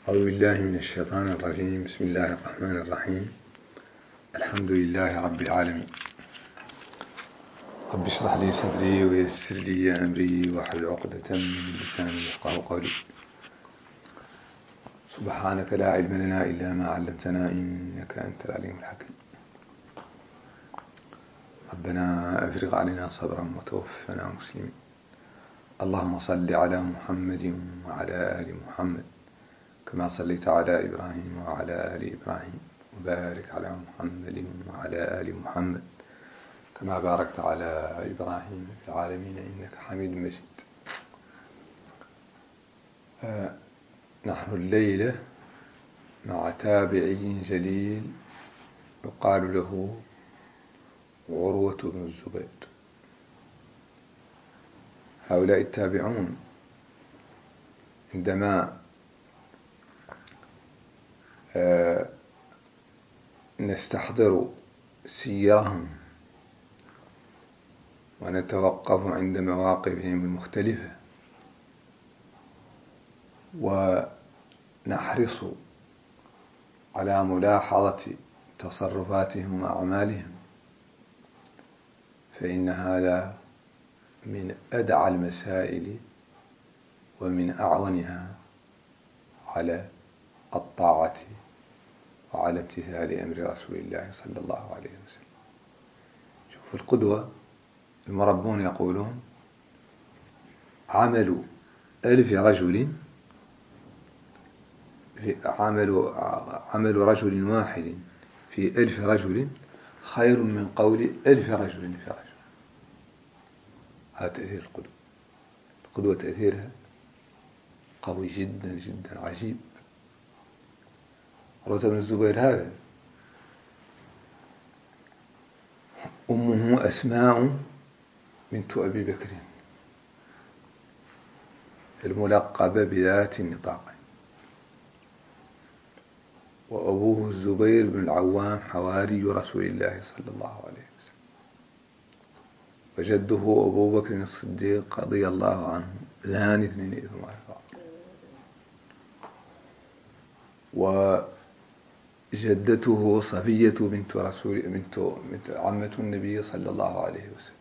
أعوذ بالله من الشيطان الرجيم. بسم الله الرحمن الرحيم. الحمد لله رب العالمين. رب اشرح لي صدري ويسر لي أمري واحلل عقدة من لساني يفقهوا قولي. سبحانك لا علم لنا إلا ما علمتنا إنك أنت العليم الحكيم. ربنا أفرغ علينا صبرا وتوفنا مسلمين. اللهم صل على محمد وعلى آل محمد كما صليت على إبراهيم وعلى آل إبراهيم، وبارك على محمد وعلى آل محمد كما باركت على إبراهيم في العالمين إنك حميد مجيد. نحن الليلة مع تابعي جليل يقال له عروة بن الزبير. هؤلاء التابعون عندما نستحضر سيرهم ونتوقف عند مواقفهم المختلفة ونحرص على ملاحظة تصرفاتهم وأعمالهم، فإن هذا من أدعى المسائل ومن أعونها على الطاعة وعلى امتثال أمر رسول الله صلى الله عليه وسلم. شوف القدوة، المربون يقولون عمل 1000 رجل عمل رجل واحد في 1000 رجل خير من قول 1000 رجل في رجل. هذا تأثير القدوة. القدوة تأثيرها قوي جدا جدا عجيب. عروة بن الزبير هذا أمه أسماء بنت أبي بكر الملقبة بذات النطاق، وأبوه الزبير بن العوام حواري رسول الله صلى الله عليه وسلم، وجده أبو بكر الصديق رضي الله عنه ذان اثنين إثم وجدته صفية بنت عمة النبي صلى الله عليه وسلم،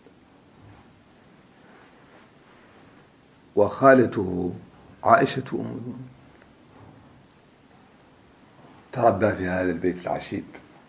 وخالته عائشة أم المؤمنين. تربى في هذا البيت العشيب،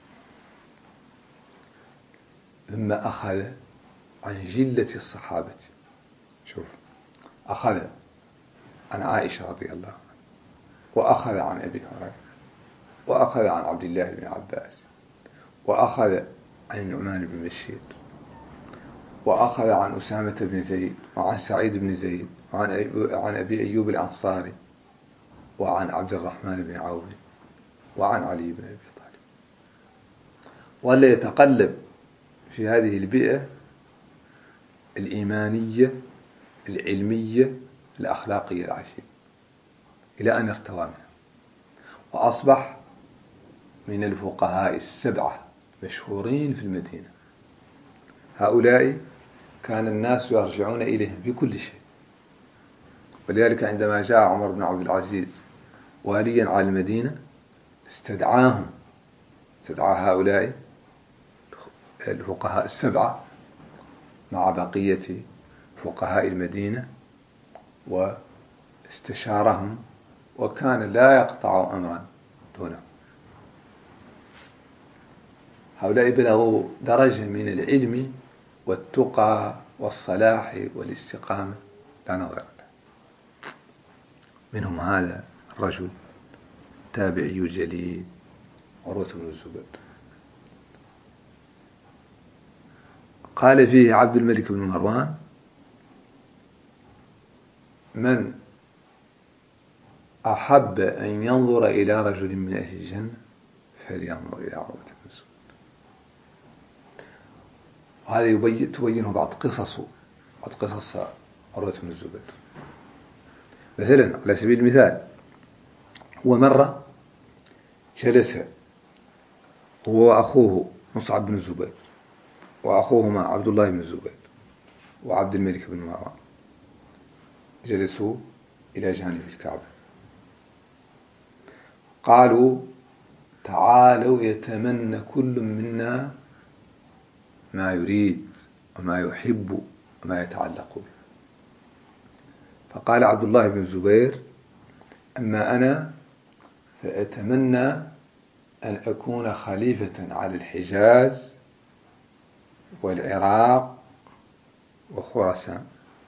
ثم أخذ عن جلة الصحابة. شوف، أخذ عن عائشة رضي الله عنها، وأخذ عن أبي هريرة، وأخذ عن عبد الله بن عباس، وأخذ عن النعمان بن بشير، وأخذ عن أسامة بن زيد، وعن سعيد بن زيد، وعن أبي أيوب الأنصاري، وعن عبد الرحمن بن عوف، وعن علي بن أبي طالب. ولا يتقلب في هذه البيئة الإيمانية العلمية الأخلاقية العجيبة إلى أن ارتوى منها، وأصبح من الفقهاء السبعة مشهورين في المدينة. هؤلاء كان الناس يرجعون إليهم في كل شيء، ولذلك عندما جاء عمر بن عبد العزيز واليا على المدينة استدعى هؤلاء الفقهاء السبعة مع بقية فقهاء المدينة واستشارهم، وكان لا يقطع أمرا دونه. هؤلاء بلغوا درجة من العلم والتقى والصلاح والاستقامة لا نظير له. منهم هذا الرجل تابعي جليل عروة بن الزبير. قال فيه عبد الملك بن مروان: من أحب أن ينظر إلى رجل من أهل الجنة فلينظر إلى عروة بن الزبير. وهذا تبينه بعض قصص عروة بن الزبير. مثلا على سبيل المثال، هو مرة جلس هو وأخوه مصعب بن الزبير، وأخوهما عبد الله بن الزبير، وعبد الملك بن مروان، جلسوا إلى جانب الكعبة، قالوا تعالوا يتمنى كل منا ما يريد وما يحب وما يتعلق به. فقال عبد الله بن الزبير: أما أنا فأتمنى أن أكون خليفة على الحجاز والعراق وخراسان،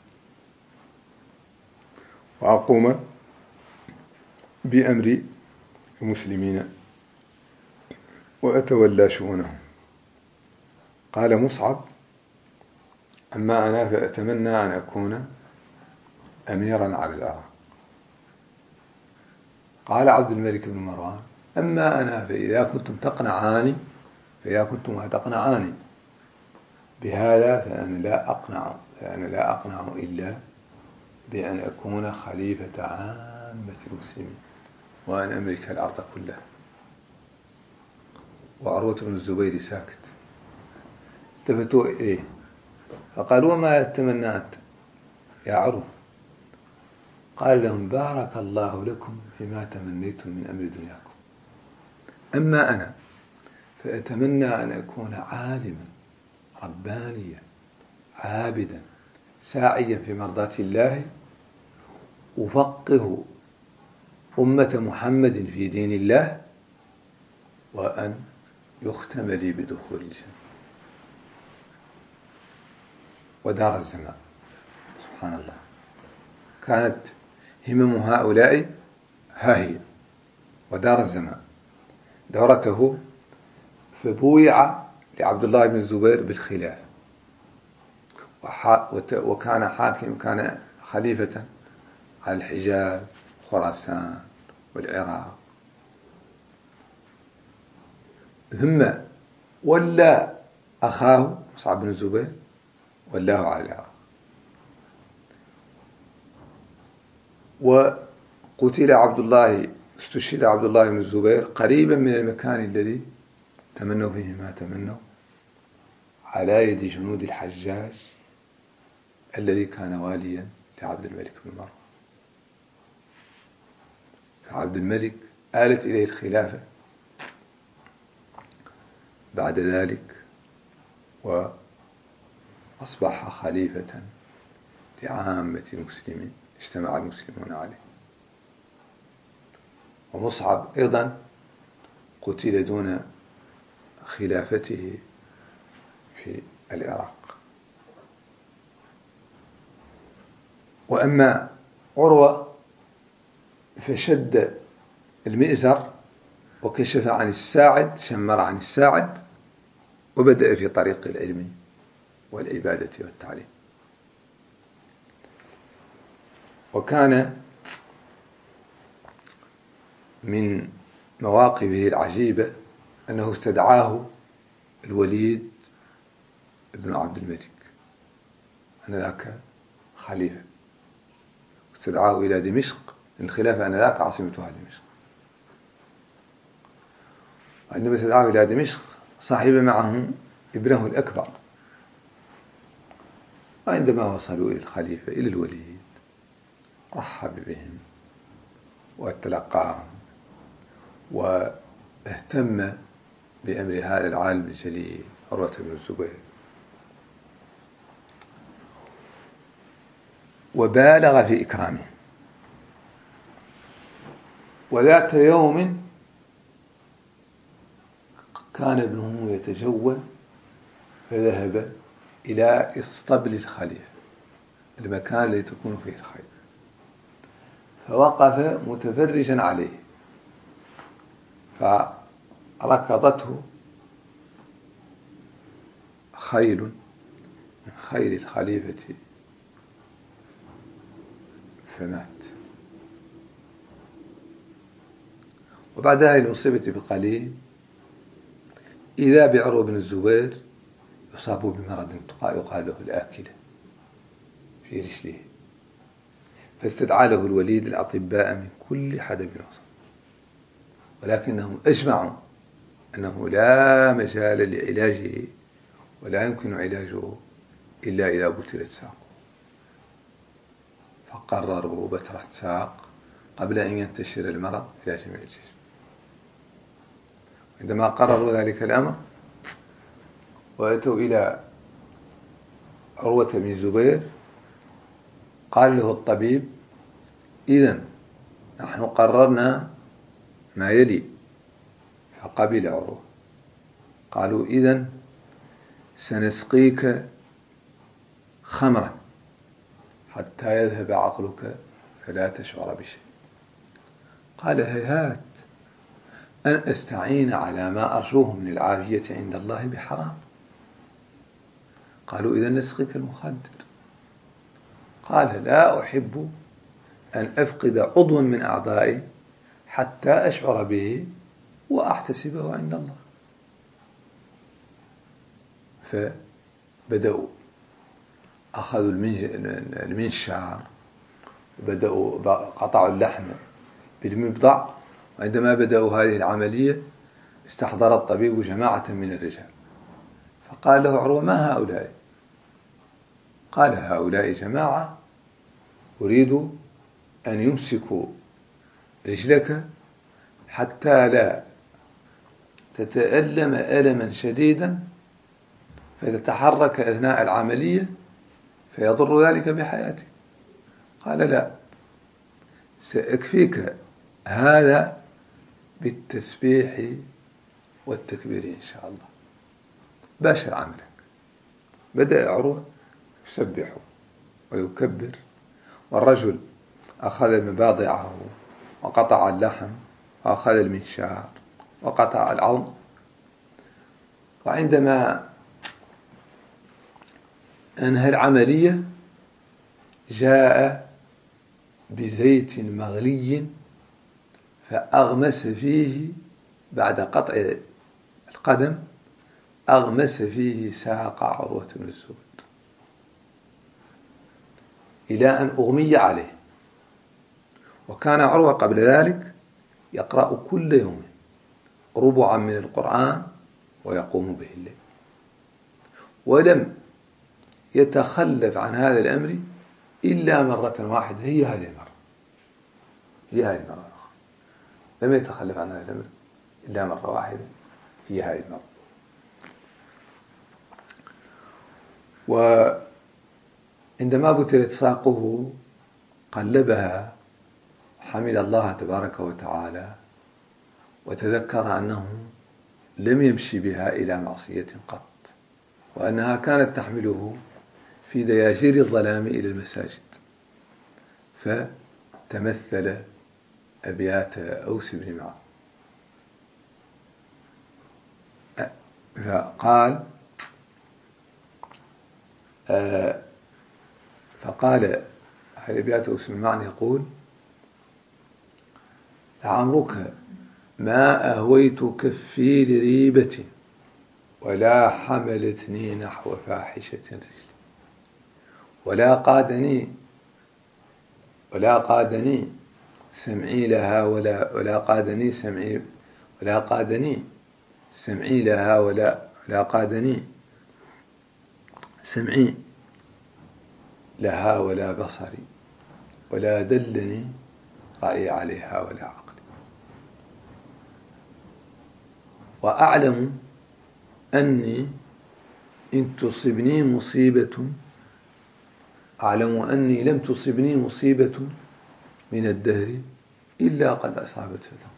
وأقوم بأمر المسلمين وأتولى شؤونهم. قال مصعب: أما أنا فأتمنى أن أكون أميرا على العراق. قال عبد الملك بن مروان: أما أنا فإذا كنتم تقنعاني بهذا فأنا لا أقنع إلا بأن أكون خليفة عامة المسلمين وأن أملك الأرض كلها. وعروة بن الزبير ساكت. التفتوا إليه فقالوا: وما تتمنى أنت يا عروة؟ قال لهم: بارك الله لكم فيما تمنيتم من أمر دنياكم. أما أنا فأتمنى أن أكون عالما ربانيا عابدا ساعيا في مرضاة الله، أفقه أمة محمد في دين الله، وأن يختم لي بدخول الجنة. ودار الزمان سبحان الله، كانت همم هؤلاء ها هي، ودار الزمان دورته. فبويع لعبد الله بن الزبير بالخلافة، وكان خليفة على الحجاز خراسان والعراق. ثم ولى أخاه مصعب بن الزبير ولاه على العراق، استشهد عبد الله بن الزبير قريبا من المكان الذي تمنوا فيه ما تمنوا، على يد جنود الحجاج الذي كان واليا لعبد الملك بن مروان. فعبد الملك آلت إليه الخلافة بعد ذلك، وأصبح خليفة لعامة المسلمين اجتمع المسلمون عليه. ومصعب أيضا قتل دون خلافته في العراق. وأما عروة فشد المئزر وكشف عن الساعد، شمر عن الساعد، وبدأ في طريق العلم والعبادة والتعليم. وكان من مواقفه العجيبة أنه استدعاه الوليد بن عبد الملك آنذاك خليفة، استدعاه إلى دمشق، الخلافة آنذاك عاصمتها دمشق. وعندما استدعاه إلى دمشق صاحب معه ابنه الأكبر. وعندما وصلوا إلى الخليفة إلى الوليد رحب بهم وتلقاهم، واهتم بأمر هذا العالم الجليل عروة بن الزبير، وبالغ في إكرامه. وذات يوم كان ابنه يتجول، فذهب إلى اسطبل الخليفة، المكان الذي تكون فيه الخيل، فوقف متفرجا عليه، فركضته خيل من خيل الخليفة فمات. وبعد هذه المصيبة بقليل إذا بعروة بن الزبير يصاب بمرض يقال له الآكلة في رجله، فاستدعى له الوليد الأطباء من كل حدب وصل، ولكنهم أجمعوا أنه لا مجال لعلاجه ولا يمكن علاجه إلا إذا بترت ساقه. فقرروا بترة ساق قبل أن ينتشر المرض إلى جميع الجسم. عندما قرروا ذلك الأمر وأتوا إلى عروة بن الزبير قال له الطبيب: إذن نحن قررنا ما يلي. فقبل عروة. قالوا: إذن سنسقيك خمرا حتى يذهب عقلك فلا تشعر بشيء. قال: هيهات أن أستعين على ما أرجوه من العافية عند الله بحرام. قالوا: إذن نسقيك المخدر. قال: لا أحب أن أفقد عضوا من أعضائي حتى أشعر به وأحتسبه عند الله. فبدأوا أخذوا المنشار وبدأوا قطعوا اللحم بالمبضع. وعندما بدأوا هذه العملية استحضر الطبيب جماعة من الرجال فقال له عروة: ما هؤلاء؟ قال: هؤلاء جماعة أريد أن يمسكوا رجلك حتى لا تتألم ألما شديدا فتتحرك أثناء العملية فيضر ذلك بحياتك. قال: لا، سأكفيك هذا بالتسبيح والتكبير إن شاء الله. باشر عملك. بدأ عروة يسبح ويكبر، والرجل أخذ مباضعه وقطع اللحم وأخذ المنشار وقطع العظم. وعندما أنهى العملية جاء بزيت مغلي فأغمس فيه بعد قطع القدم، أغمس فيه ساق عروة بن الزبير إلى أن أغمي عليه. وكان عروة قبل ذلك يقرأ كل يوم ربعا من القرآن ويقوم به الليل، ولم يتخلف عن هذا الأمر إلا مرة واحدة، هي هذه المرة لم يتخلف عن هذا الأمر إلا مرة واحدة، هي هذه المرة. وعندما بتلت ساقه قلبها، حمد الله تبارك وتعالى وتذكر أنه لم يمشي بها إلى معصية قط، وأنها كانت تحمله في دياجير الظلام إلى المساجد. فتمثل أبيات أوس بن معاذ فقال أبيات أوس بن معاذ يقول: لعمرك ما أهويت كفي لريبة ولا حملتني نحو فاحشة رجلي، ولا قادني سمعي لها ولا قادني سمعي لها ولا قادني سمعي لها ولا بصري، ولا دلني رأي عليها ولا عقلي. وأعلم أني إن تصبني مصيبة، أعلم أني لم تصبني مصيبة من الدهر إلا قد أصابت فتى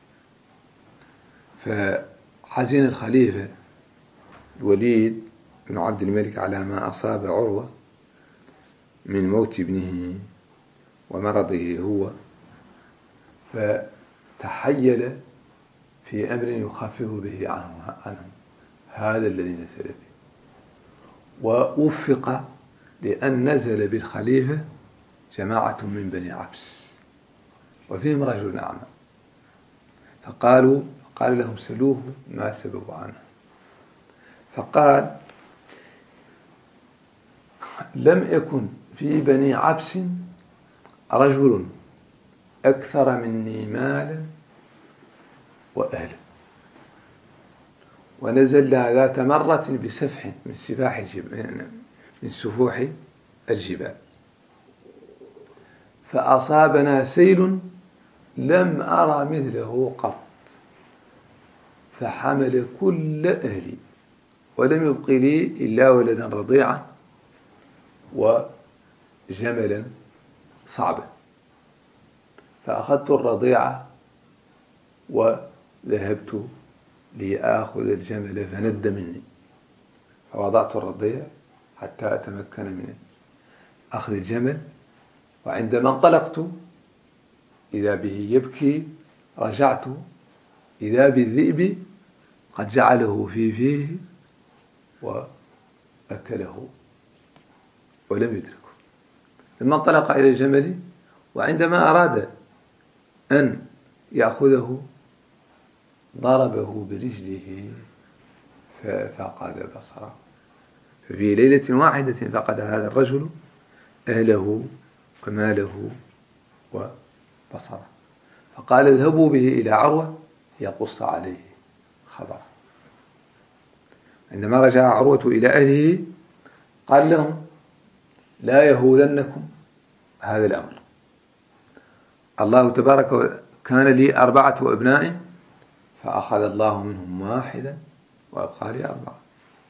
قبلي. فحزن الخليفة الوليد بن عبد الملك على ما أصاب عروة من موت ابنه ومرضه هو، فتحيل في أمر يخفف به عنهم هذا الذي نزل به، ووفق لأن نزل بالخليفة جماعة من بني عبس وفيهم رجل أعمى، قال لهم: سلوه ما سبوا عنه. فقال: لم يكن في بني عبس رجل أكثر مني مالا وأهلا، ونزل ذات مرة بسفح من سفوح الجبال، فأصابنا سيل لم أرى مثله قط، فحمل كل أهلي ولم يبق لي إلا ولدا رضيعا وجملا صعبا، فأخذت الرضيعة وذهبت لآخذ الجمل فند مني، فوضعت الرضيع حتى أتمكن من أخذ الجمل، وعندما انطلقت إذا به يبكي رجعت إذا بالذئب قد جعله في فيه وأكله ولم يدركه. ثم انطلق إلى الجمل، وعندما أراد أن يأخذه ضربه برجله ففقد بصره. ففي ليلة واحدة فقد هذا الرجل أهله وماله وبصره. فقال اذهبوا به إلى عروة يقص عليه خبره. عندما رجع عروة إلى أهله قال لهم لا يهولنكم هذا الأمر، الله تبارك كان لي 4 أبناء فأخذ الله منهم واحدا وأبقى لي 4،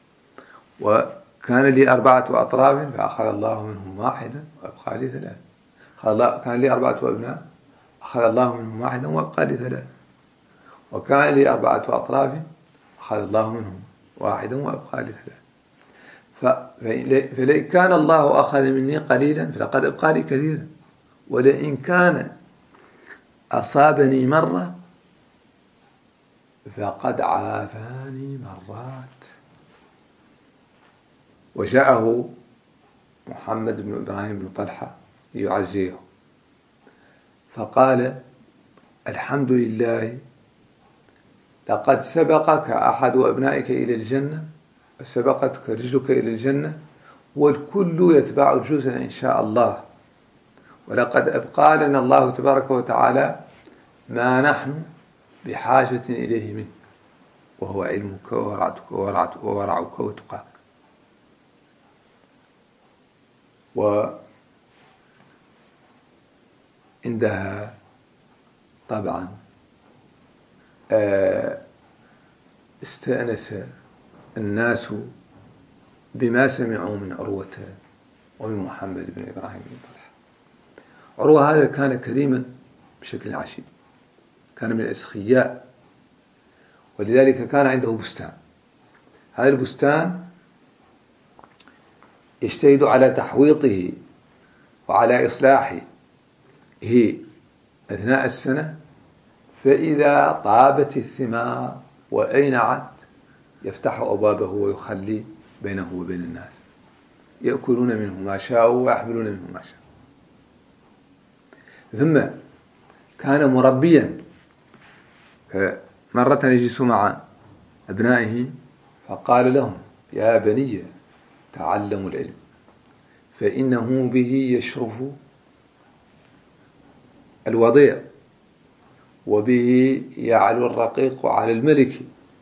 وكان لي 4 أطراف فأخذ الله منهم واحدا وأبقى لي 3، كان لي 4 أبناء أخذ الله منهم واحدا وأبقى لي 3، وكان لي 4 أطراف أخذ الله منهم واحدا وأبقى لي 3. فلئن كان الله أخذ مني قليلا فلقد أبقى لي كثيرا، ولئن كان أصابني مرة فقد عافاني مرات. وجاءه محمد بن إبراهيم بن طلحة ليعزيه، فقال الحمد لله لقد سبقك أحد أبنائك إلى الجنة وسبقتك رجلك إلى الجنة، والكل يتبع الجزء إن شاء الله، ولقد أبقى لنا الله تبارك وتعالى ما نحن بحاجة إليه منك، وهو علمك وورعك وتقاك. وعندها طبعا استأنس الناس بما سمعوا من عروة ومن محمد بن إبراهيم بن طلحة. عروة هذا كان كريما بشكل عجيب، كان من الأسخياء، ولذلك كان عنده بستان. هذا البستان يجتهد على تحويطه وعلى إصلاحه أثناء السنة، فإذا طابت الثمار وأينعت يفتح أبوابه ويخلي بينه وبين الناس، يأكلون منه ما شاءوا ويحملون منه ما شاءوا. ثم كان مربيا، مرة يجلس مع أبنائه فقال لهم يا بني تعلموا العلم فإنه به يشرف الوضيع وبه يعلو الرقيق على الملك.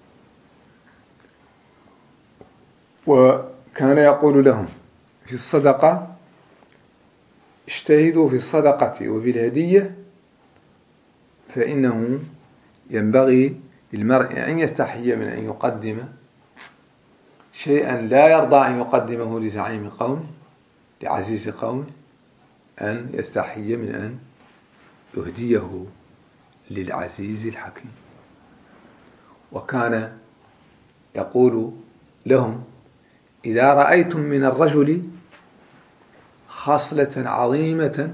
وكان يقول لهم في الصدقة اجتهدوا في الصدقة وفي الهدية، فإنه ينبغي للمرء أن يستحي من أن يقدم شيئا لا يرضى أن يقدمه لزعيم قومه لعزيز قومه، أن يستحي من أن يهديه للعزيز الحكيم. وكان يقول لهم إذا رأيتم من الرجل خصلة عظيمة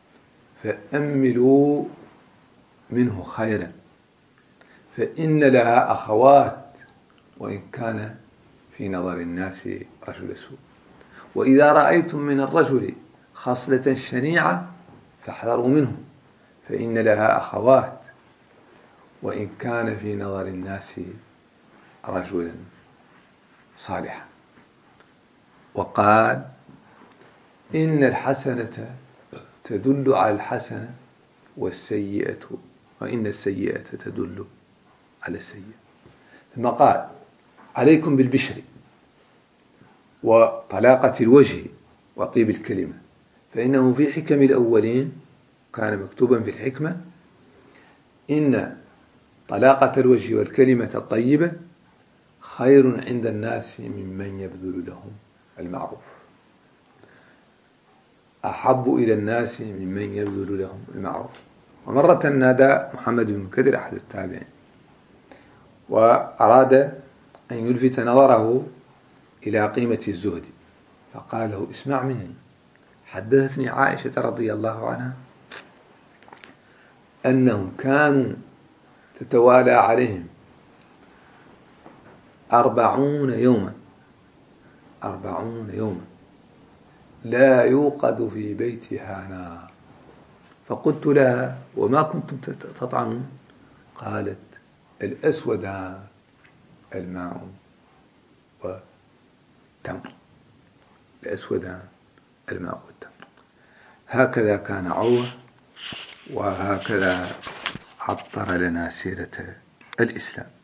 فأملوا منه خيرا، فإن لها أخوات وإن كان في نظر الناس رجل سوء. وإذا رأيتم من الرجل خصلة شنيعة فاحذروا منه، فإن لها أخوات وإن كان في نظر الناس رجلا صالحا. وقال إن الحسنة تدل على الحسنة وإن السيئة تدل على السيئة. ثم قال عليكم بالبشر وطلاقة الوجه وطيب الكلمة، فإنه في حكم الأولين كان مكتوبا في الحكمة إن طلاقة الوجه والكلمة الطيبة خير عند الناس ممن يبذل لهم المعروف. أحب إلى الناس ممن يبذل لهم المعروف. ومرة نادى محمد بن كدر أحد التابعين وأراد أن يلفت نظره إلى قيمة الزهد، فقال له: اسمع مني، حدثتني عائشة رضي الله عنها أنهم كانوا تتوالى عليهم 40 يوما لا يوقد في بيتها نار. فقلت لها: وما كنتم تطعمون؟ قالت: الأسودان، الماء والتمر. الأسودان، الماء والتمر. هكذا كان عروة، وهكذا عطر لنا سيرة الإسلام.